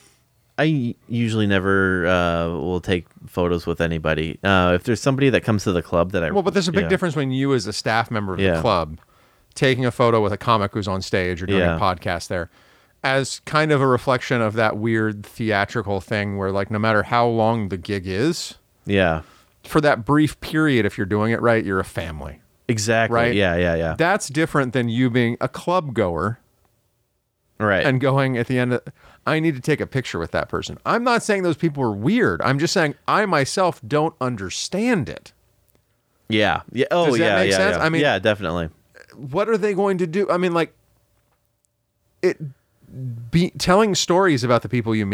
I usually never uh will take photos with anybody. Uh if there's somebody that comes to the club that I Well, but there's a big yeah. difference when you as a staff member of yeah. the club taking a photo with a comic who's on stage or doing yeah. a podcast there, as kind of a reflection of that weird theatrical thing where, like, no matter how long the gig is, yeah, for that brief period, if you're doing it right, you're a family. Exactly. Right? Yeah, yeah, yeah. That's different than you being a club goer. Right. And going at the end of, I need to take a picture with that person. I'm not saying those people are weird. I'm just saying I myself don't understand it. Yeah. Yeah. Oh, Does that yeah, make yeah, sense? yeah. I mean, yeah, definitely. What are they going to do? I mean, like, it be telling stories about the people you meet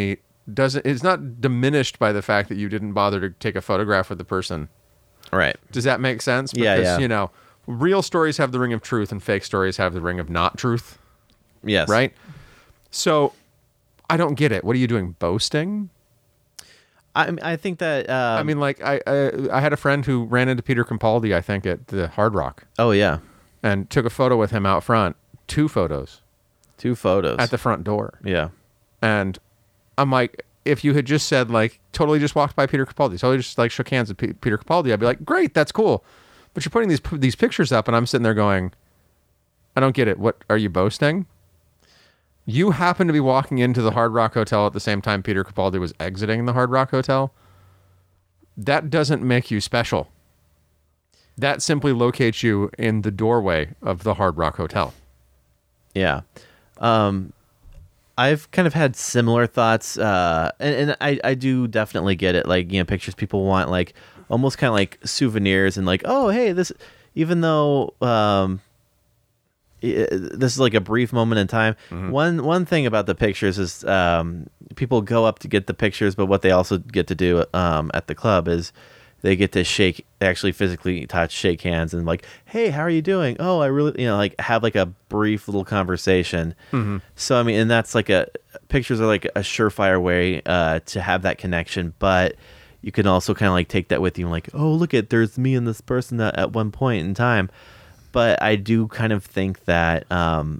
doesn't it's not diminished by the fact that you didn't bother to take a photograph with the person. Right. Does that make sense? Because, Yeah, yeah. you know, real stories have the ring of truth and fake stories have the ring of not truth. Yes. Right? So I don't get it. What are you doing? Boasting? I I think that. Um, I mean, like, I, I I had a friend who ran into Peter Capaldi, I think, at the Hard Rock Oh yeah. and took a photo with him out front. Two photos Two photos at the front door. Yeah. And I'm like, if you had just said, like, totally just walked by Peter Capaldi, totally just, like, shook hands with P- Peter Capaldi, I'd be like, great, that's cool. But you're putting these these pictures up, and I'm sitting there going, I don't get it. What, are you boasting? You happen to be walking into the Hard Rock Hotel at the same time Peter Capaldi was exiting the Hard Rock Hotel. That doesn't make you special. That simply locates you in the doorway of the Hard Rock Hotel. Yeah. Um, I've kind of had similar thoughts, uh, and, and I, I do definitely get it. Like, you know, pictures people want, like, almost kind of like souvenirs and like, oh, hey, this, even though um, i- this is like a brief moment in time. Mm-hmm. One one thing about the pictures is um, people go up to get the pictures, but what they also get to do um, at the club is they get to shake, actually physically touch, shake hands, and like, hey, how are you doing? Oh, I really, you know, like have like a brief little conversation. Mm-hmm. So I mean, and that's like a pictures are like a surefire way uh, to have that connection, but you can also kind of like take that with you and like, oh, look at there's me and this person at, at one point in time. But I do kind of think that um,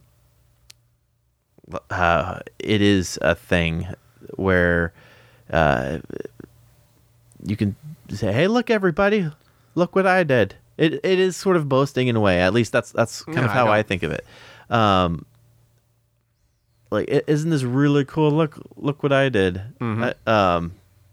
uh, it is a thing where uh, you can say, hey, look, everybody, look what I did. It it is sort of boasting in a way. At least that's that's kind Yeah, of how I I, know. think of it. Um, like, i- isn't this really cool? Look look what I did. Mhm. I, um,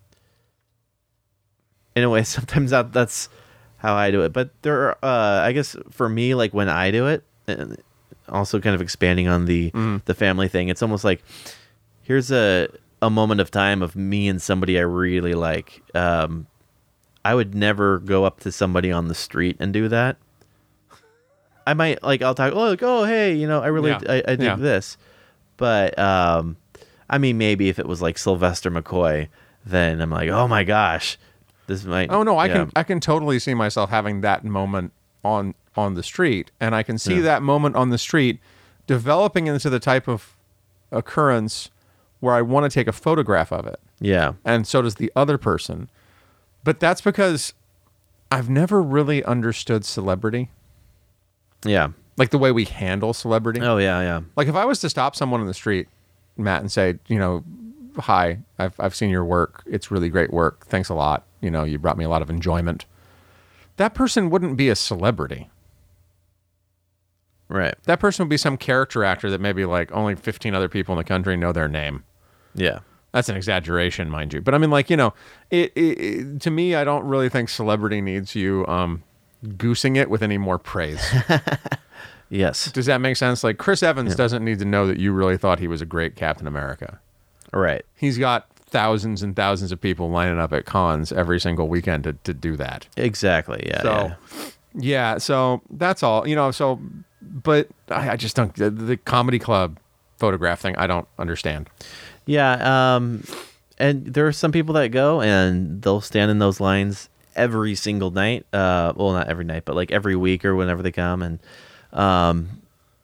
in a way, sometimes that that's how I do it. But there, are, uh, I guess for me, like when I do it, and also kind of expanding on the Mhm. the family thing, it's almost like here's a a moment of time of me and somebody I really like. Um, I would never go up to somebody on the street and do that. I might like I'll talk. Oh, like, oh, hey, you know, I really Yeah. I, I did Yeah. this, but um, I mean, maybe if it was like Sylvester McCoy, then I'm like, oh my gosh, this might. Oh no, I yeah. can I can totally see myself having that moment on on the street, and I can see Yeah. that moment on the street developing into the type of occurrence where I want to take a photograph of it, Yeah, and so does the other person. But that's because I've never really understood celebrity, yeah. like the way we handle celebrity. Oh yeah, yeah. Like if I was to stop someone in the street, Matt, and say, you know, hi, I've I've seen your work. It's really great work. Thanks a lot. You know, you brought me a lot of enjoyment. That person wouldn't be a celebrity. Right. That person would be some character actor that maybe like only fifteen other people in the country know their name. Yeah. That's an exaggeration, mind you. But I mean, like, you know, it, it, it to me, I don't really think celebrity needs you um, goosing it with any more praise. Yes. Does that make sense? Like Chris Evans doesn't need to know that you really thought he was a great Captain America. Right. He's got thousands and thousands of people lining up at cons every single weekend to, to do that. Exactly. Yeah. So, yeah. yeah, so that's all, you know, so, but I, I just don't, the, the comedy club photograph thing, I don't understand. Yeah, um, and there are some people that go and they'll stand in those lines every single night. Uh, well, not every night, but like every week or whenever they come. And um,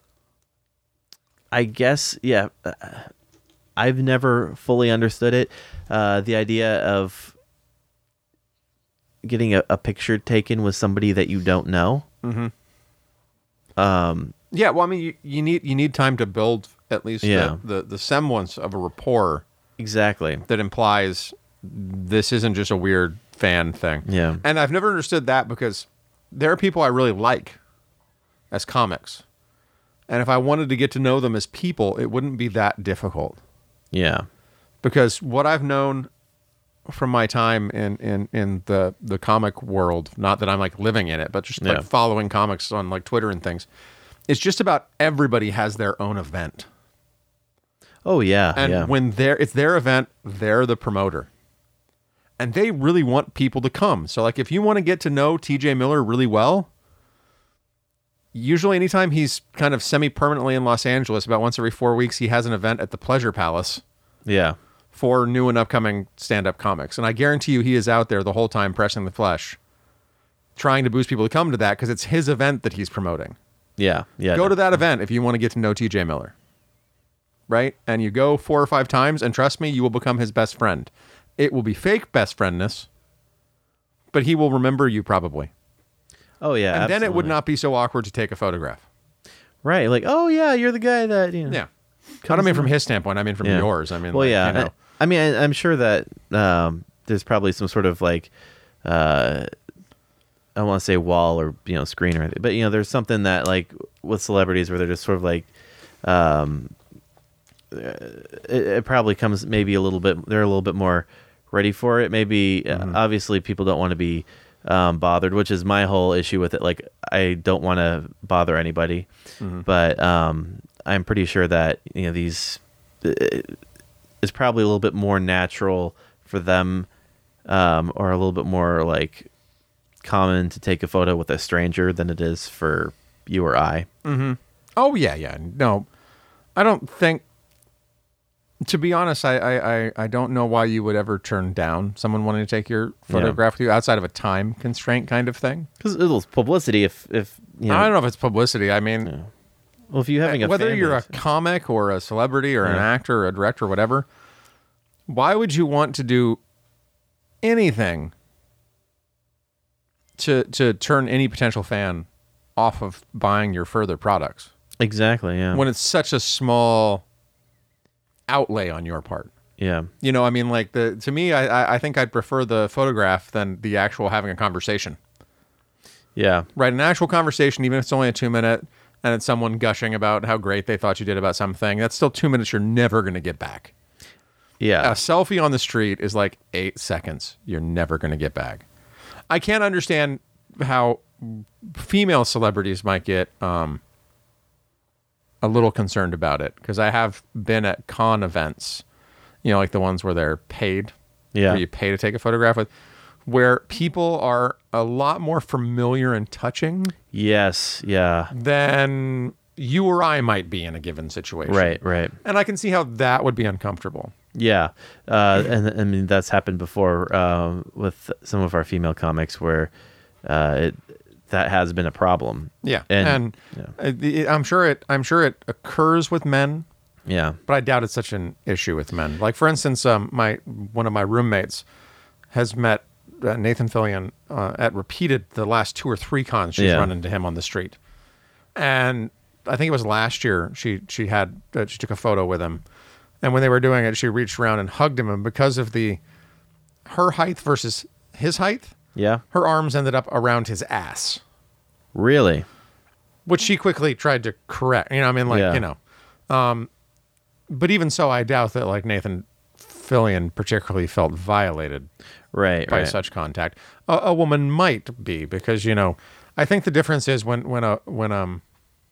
I guess, yeah, uh, I've never fully understood it. Uh, the idea of getting a, a picture taken with somebody that you don't know. Mm-hmm. Um, Yeah, well, I mean, you, you need you need time to build at least Yeah. the, the, the semblance of a rapport exactly. that implies this isn't just a weird fan thing. Yeah. And I've never understood that because there are people I really like as comics. And if I wanted to get to know them as people, it wouldn't be that difficult. Yeah. Because what I've known from my time in, in, in the, the comic world, not that I'm like living in it, but just like Yeah. following comics on like Twitter and things, it's just about everybody has their own event. Oh, yeah. And yeah. when they're, it's their event, they're the promoter. And they really want people to come. So like if you want to get to know T J Miller really well, usually anytime he's kind of semi-permanently in Los Angeles, about once every four weeks, he has an event at the Pleasure Palace. yeah. for new and upcoming stand-up comics. And I guarantee you he is out there the whole time pressing the flesh, trying to boost people to come to that because it's his event that he's promoting. Yeah, yeah. Go no. to that event if you want to get to know T J Miller. Right? And you go four or five times, and trust me, you will become his best friend. It will be fake best friendness, but he will remember you probably. Oh, yeah, And absolutely. then it would not be so awkward to take a photograph. Right, like, oh, yeah, you're the guy that, you know. Yeah. I don't mean from his standpoint. I mean from Yeah. yours. I mean, well, like, yeah. you know. I, I mean, I, I'm sure that um, there's probably some sort of like, uh, I don't want to say wall or, you know, screen or anything, but, you know, there's something that like with celebrities where they're just sort of like, um, it, it probably comes maybe a little bit, they're a little bit more ready for it. Maybe, Mm-hmm. uh, obviously people don't want to be um, bothered, which is my whole issue with it. Like, I don't want to bother anybody, Mm-hmm. but um, I'm pretty sure that, you know, these, it, it's probably a little bit more natural for them um, or a little bit more like common to take a photo with a stranger than it is for you or I. Oh, yeah, yeah. No, I don't think, to be honest, I, I, I, I don't know why you would ever turn down someone wanting to take your photograph with you outside of a time constraint kind of thing. Because it's publicity if, if you know, I don't know if it's publicity. I mean, well, if you're having a whether fan you're base- a comic or a celebrity or an Yeah. actor or a director or whatever, why would you want to do anything to to turn any potential fan off of buying your further products exactly, yeah. when it's such a small outlay on your part? yeah. You know, I mean, like the to me, I I- I think I'd prefer the photograph than the actual having a conversation. Yeah. Right, an actual conversation, even if it's only a two minute, and it's someone gushing about how great they thought you did about something. That's still two minutes you're never going to get back. Yeah. A selfie on the street is like eight seconds. You're never going to get back. I can't understand how female celebrities might get um, a little concerned about it, because I have been at con events, you know, like the ones where they're paid, Yeah. where you pay to take a photograph with, where people are a lot more familiar and touching Yes. Yeah. than you or I might be in a given situation. Right. Right. And I can see how that would be uncomfortable. Yeah, uh, and I mean that's happened before uh, with some of our female comics where uh, it that has been a problem. Yeah, And- and, yeah. uh, the- I'm sure it. I'm sure it occurs with men, Yeah, but I doubt it's such an issue with men. Like for instance, um, my one of my roommates has met uh, Nathan Fillion uh, at repeated the last two or three cons she's Yeah. run into him on the street, and I think it was last year she she had uh, she took a photo with him, and when they were doing it, she reached around and hugged him, and because of the her height versus his height, yeah, her arms ended up around his ass, really. which she quickly tried to correct. You know, I mean, like, Yeah. you know. Um, but even so, I doubt that, like, Nathan Fillion particularly felt violated Right, by right. such contact. A, a woman might be, because, you know, I think the difference is when, when a, when, um,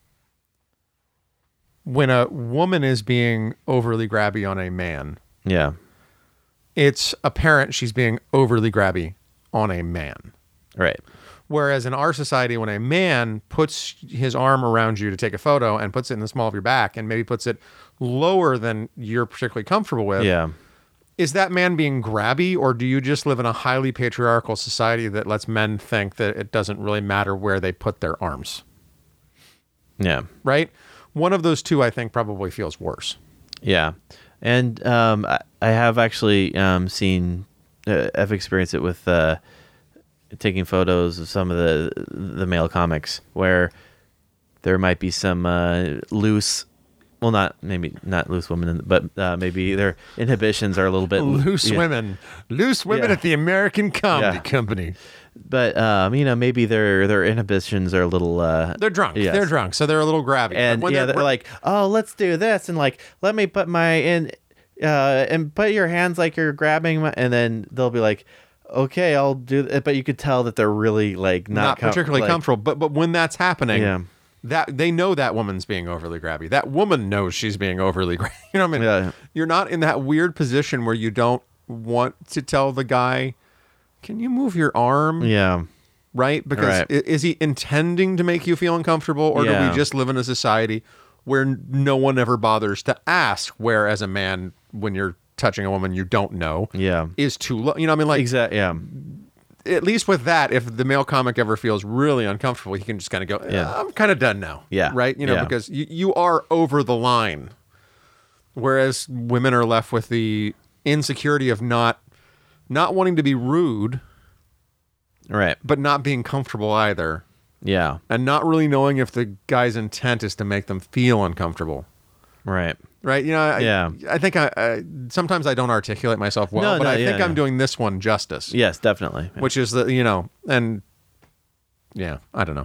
when a woman is being overly grabby on a man, Yeah, it's apparent she's being overly grabby on a man. right. Whereas in our society, when a man puts his arm around you to take a photo and puts it in the small of your back and maybe puts it lower than you're particularly comfortable with, Yeah, is that man being grabby, or do you just live in a highly patriarchal society that lets men think that it doesn't really matter where they put their arms? yeah, Right? One of those two, I think, probably feels worse. yeah. And um, I, I have actually um, seen, uh, I've experienced it with uh, taking photos of some of the the male comics where there might be some uh, loose. Well, not maybe not loose women, but uh, maybe their inhibitions are a little bit Loose yeah. women. Loose women Yeah. at the American Comedy Yeah. Company. But um, you know, maybe their their inhibitions are a little. Uh, They're drunk. Yes. They're drunk, so they're a little grabby. and But when yeah, they're, like, oh, let's do this, and like, let me put my in, uh, and put your hands like you're grabbing, my, and then they'll be like, okay, I'll do it. But you could tell that they're really like not, not com- particularly like- comfortable. But but when that's happening, Yeah. that they know that woman's being overly grabby. That woman knows she's being overly grabby. You know what I mean? Yeah. You're not in that weird position where you don't want to tell the guy, "Can you move your arm?" Yeah, Right? Because Right. i- is he intending to make you feel uncomfortable, or do Yeah. we just live in a society where n- no one ever bothers to ask? Where, as a man, when you're touching a woman you don't know Yeah. is too low. You know, what I mean, like Exactly. Yeah. at least with that, if the male comic ever feels really uncomfortable, he can just kind of go, Yeah. "Uh, I'm kind of done now. Yeah. Right. You know, Yeah. because you, you are over the line. Whereas women are left with the insecurity of not, not wanting to be rude, Right. but not being comfortable either. Yeah. And not really knowing if the guy's intent is to make them feel uncomfortable. Right. Right. You know, I, Yeah. I think I, I sometimes I don't articulate myself well, No, but no, I yeah, think I'm yeah. doing this one justice, Yes, definitely. which is the, you know, and yeah, I don't know.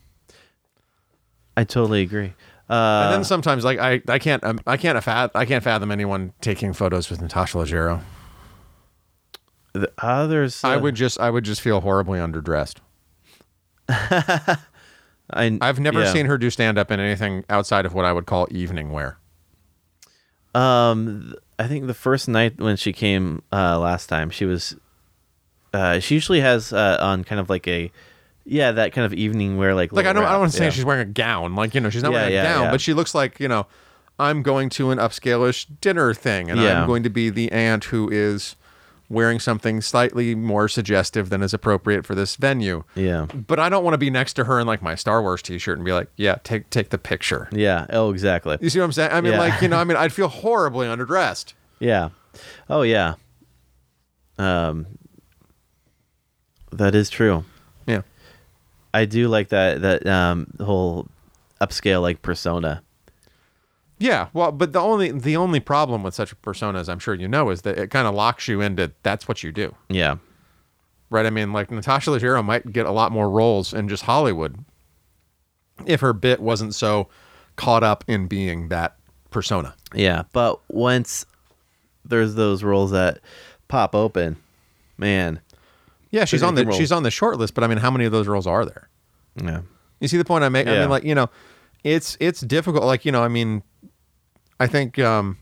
I totally agree. Uh, And then sometimes, like I, I can't, um, I can't fathom, I can't fathom anyone taking photos with Natasha Leggero. the others. Uh, I would just, I would just feel horribly underdressed. I, I've never yeah. seen her do stand up in anything outside of what I would call evening wear. Um, th- I think the first night when she came uh, last time, she was. Uh, she usually has uh, on kind of like a, yeah, that kind of evening wear, like Like I don't, I don't want to say yeah. she's wearing a gown. Like you know, she's not Yeah, wearing a yeah, gown, yeah. but she looks like you know, I'm going to an upscale-ish dinner thing, and Yeah. I'm going to be the aunt who is wearing something slightly more suggestive than is appropriate for this venue. Yeah, But I don't want to be next to her in like my Star Wars T-shirt and be like, "Yeah, take take the picture." yeah. Oh, exactly. You see what I'm saying? I mean, Yeah. like you know, I mean, I'd feel horribly underdressed. Yeah. Oh, yeah. Um, that is true. Yeah. I do like that that um whole upscale like persona. Yeah, well, but the only the only problem with such a persona, as I'm sure you know, is that it kind of locks you into that's what you do, Yeah. right? I mean, like Natasha Leggero might get a lot more roles in just Hollywood if her bit wasn't so caught up in being that persona. Yeah, but once there's those roles that pop open, man. Yeah, she's Big on the role. she's on the short list, but I mean, how many of those roles are there? Yeah. You see the point I make? I Yeah. mean, like you know, it's it's difficult. Like you know, I mean, I think um,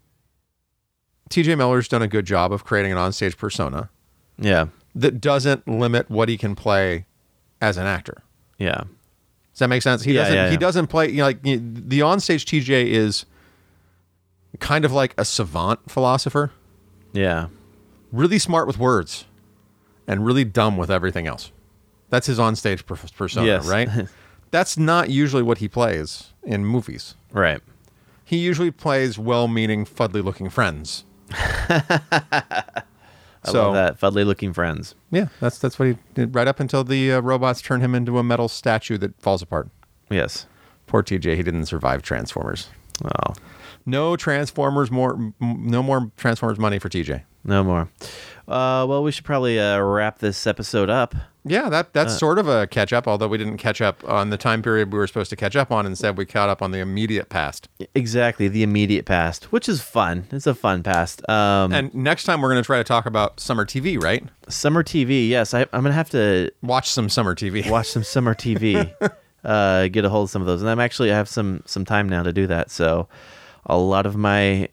T J Miller's done a good job of creating an onstage persona Yeah. that doesn't limit what he can play as an actor. Yeah. Does that make sense? He Yeah, doesn't. yeah, He yeah. doesn't play. You know, like you- the onstage T J is kind of like a savant philosopher, Yeah. really smart with words, and really dumb with everything else. That's his onstage per- persona, Yes. right? That's not usually what he plays in movies. Right. He usually plays well-meaning, fuddly-looking friends. I So- love that. Fuddly looking friends. Yeah, that's that's what he did right up until the uh, robots turn him into a metal statue that falls apart. Yes. Poor T J, he didn't survive Transformers. Oh, No Transformers more, m- no more Transformers money for T J. no more. Uh, well, we should probably uh, wrap this episode up. Yeah, that Uh. that's sort of a catch up, although we didn't catch up on the time period we were supposed to catch up on. Instead, we caught up on the immediate past. Exactly, the immediate past, which is fun. It's a fun past. Um, And next time we're going to try to talk about summer T V, right? summer T V. Yes, I, I'm gonna have to Watch some summer T V. watch some summer T V. uh, get a hold of some of those, and I'm actually I have some some time now to do that. So, a lot of my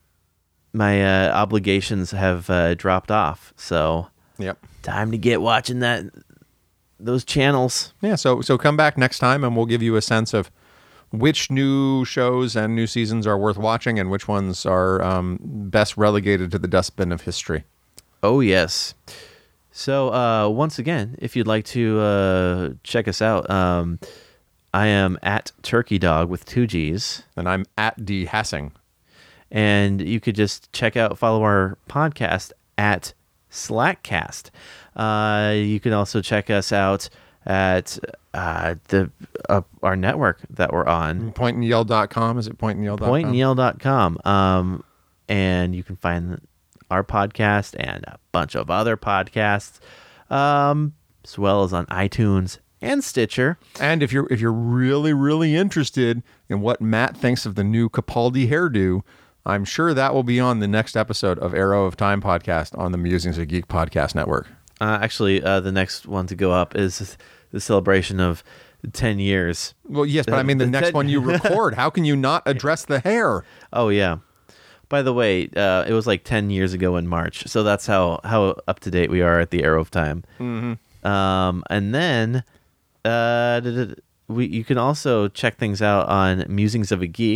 my uh, obligations have uh, dropped off. So, Yep. time to get watching that those channels. Yeah, so so come back next time and we'll give you a sense of which new shows and new seasons are worth watching and which ones are um, best relegated to the dustbin of history. Oh, yes. So, uh, once again, if you'd like to uh, check us out, um, I am at Turkey Dog with two G's. And I'm at D Hassing. And you could just check out, follow our podcast at Slackcast. Uh, you can also check us out at uh, the uh, our network that we're on, point and yell dot com. Is it point and yell dot com? point and yell dot com. Um, and you can find our podcast and a bunch of other podcasts, um, as well as on iTunes and Stitcher. And if you're if you're really really interested in what Matt thinks of the new Capaldi hairdo, I'm sure that will be on the next episode of Arrow of Time podcast on the Musings of Geek podcast network. Uh, actually, uh, the next one to go up is the celebration of ten years. Well, yes, but I mean the The next ten- one you record. How can you not address the hair? Oh, yeah. By the way, uh, it was like ten years ago in March. So that's how, how up to date we are at the Arrow of Time. Mm-hmm. Um, and then uh, we you can also check things out on Musings of a Geek.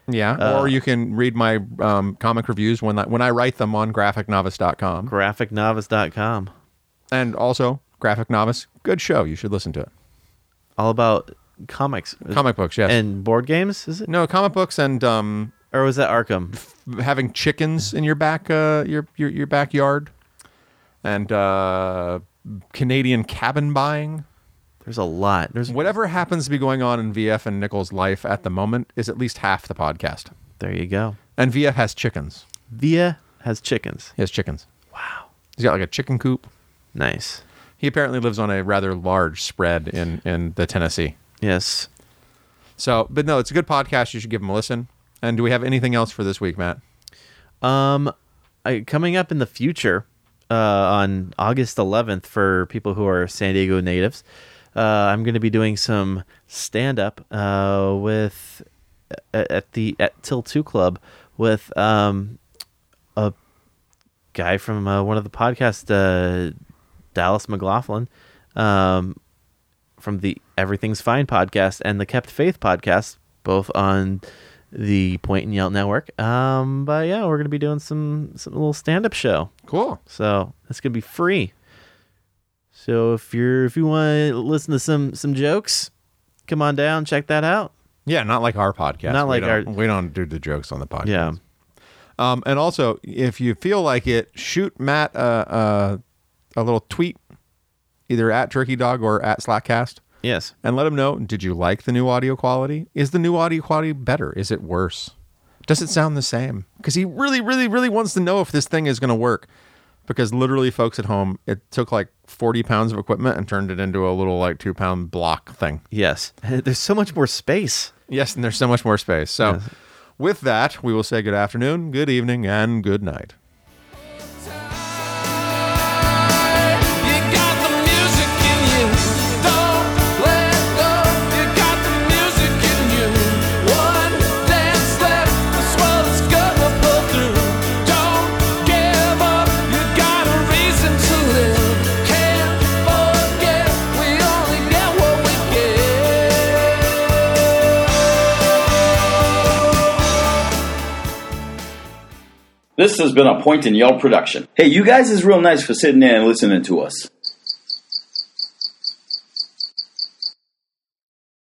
Yeah, Uh, or you can read my um, comic reviews when I, when I write them on graphic novice dot com. graphic novice dot com. And also, Graphic Novice, good show. You should listen to it. All about comics. Comic books, yes. And board games, is it? No, comic books and um, Or was that Arkham? having chickens in your back uh, your, your your backyard, and uh, Canadian cabin buying. There's a lot. There's Whatever happens to be going on in V F and Nichols' life at the moment is at least half the podcast. There you go. And V F has chickens. Via has chickens. He has chickens. Wow. He's got like a chicken coop. Nice. He apparently lives on a rather large spread in, in the Tennessee. Yes. So, but no, it's a good podcast. You should give him a listen. And do we have anything else for this week, Matt? Um, I, coming up in the future, uh, on August eleventh, for people who are San Diego natives, uh, I'm going to be doing some stand-up uh, with at the at Till Two Club with um a guy from uh, one of the podcasts, uh, Dallas McLaughlin, um, from the Everything's Fine podcast and the Kept Faith podcast, both on the Point and Yell Network. Um, but yeah, we're gonna be doing some some little stand-up show. Cool. So it's gonna be free. So if you're if you want to listen to some some jokes, come on down, check that out. Yeah, not like our podcast. Not we like don't- our- We don't do the jokes on the podcast. Yeah. Um, and also, if you feel like it, shoot Matt uh, uh, a little tweet, either at Turkey Dog or at Slackcast, Yes. and let him know, did you like the new audio quality? Is the new audio quality better? Is it worse? Does it sound the same? Because he really, really, really wants to know if this thing is going to work. Because literally, folks at home, it took like forty pounds of equipment and turned it into a little like two pound block thing. Yes. There's so much more space. Yes, and there's so much more space. So Yes. with that, we will say good afternoon, good evening, and good night. You got the music in you, don't let go. You got the music in you, one dance left, that's what it's gonna pull through. Don't give up, you got a reason to live. Can't forget, we only get what we give. This has been a Point and Yell production. Hey, you guys is real nice for sitting there and listening to us.